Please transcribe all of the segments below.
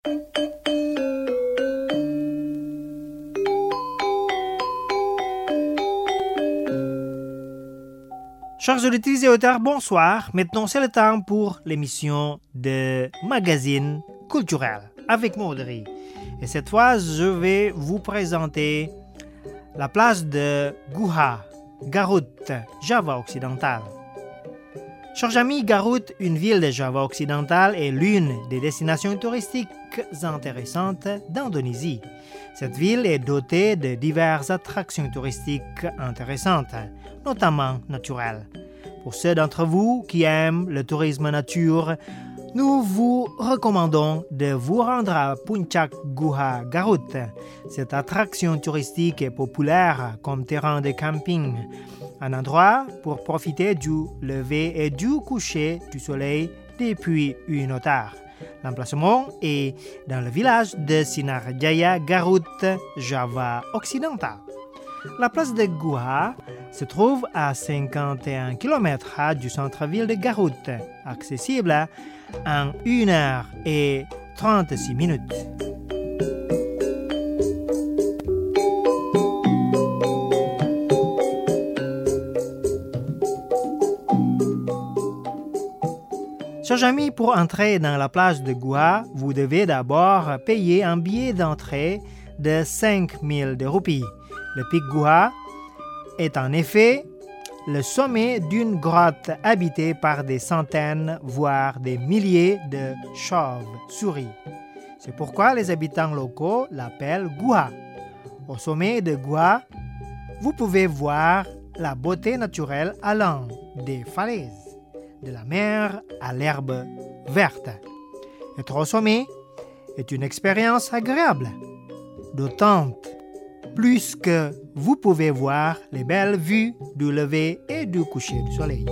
Chers auditeurs et auditeurs, bonsoir. Maintenant, c'est le temps pour l'émission de Magazine culturel avec Maudry. Et cette fois, je vais vous présenter la place de Guha, Garut, Java occidental. Chers amis, Garut, une ville de Java occidental, est l'une des destinations touristiques intéressantes d'Indonésie. Cette ville est dotée de diverses attractions touristiques intéressantes, notamment naturelles. Pour ceux d'entre vous qui aiment le tourisme nature, nous vous recommandons de vous rendre à Puncak Guha Garut. Cette attraction touristique est populaire comme terrain de camping, un endroit pour profiter du lever et du coucher du soleil depuis une hauteur. L'emplacement est dans le village de Sinarjaya Garut, Java occidental. La place de Guha se trouve à 51 km du centre-ville de Garut, accessible en 1h36. Chers amis, pour entrer dans la plage de Guha, vous devez d'abord payer un billet d'entrée de 5 000 roupies. Le pic Guha est en effet le sommet d'une grotte habitée par des centaines, voire des milliers de chauves-souris. C'est pourquoi les habitants locaux l'appellent Guha. Au sommet de Guha, vous pouvez voir la beauté naturelle allant des falaises, de la mer à l'herbe verte. Être au sommet est une expérience agréable, d'autant plus que vous pouvez voir les belles vues du lever et du coucher du soleil.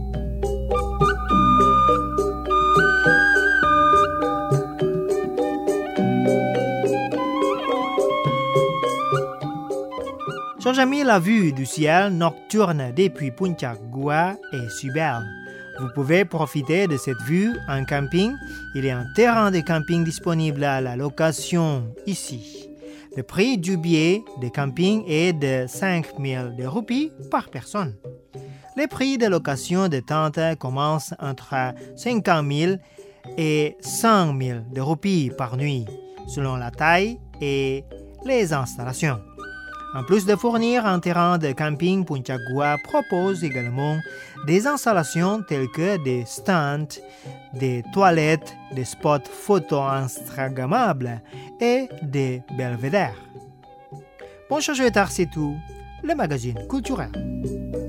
Chers amis, la vue du ciel nocturne depuis Puncak Guha est si belle. Vous pouvez profiter de cette vue en camping. Il y a un terrain de camping disponible à la location ici. Le prix du billet de camping est de 5 000 roupies par personne. Les prix de location de tentes commencent entre 50 000 et 100 000 roupies par nuit, selon la taille et les installations. En plus de fournir un terrain de camping, Puncak Guha propose également des installations telles que des stands, des toilettes, des spots photo instagrammables et des belvédères. Bon, chers auditeurs, c'est tout. Le magazine culturel.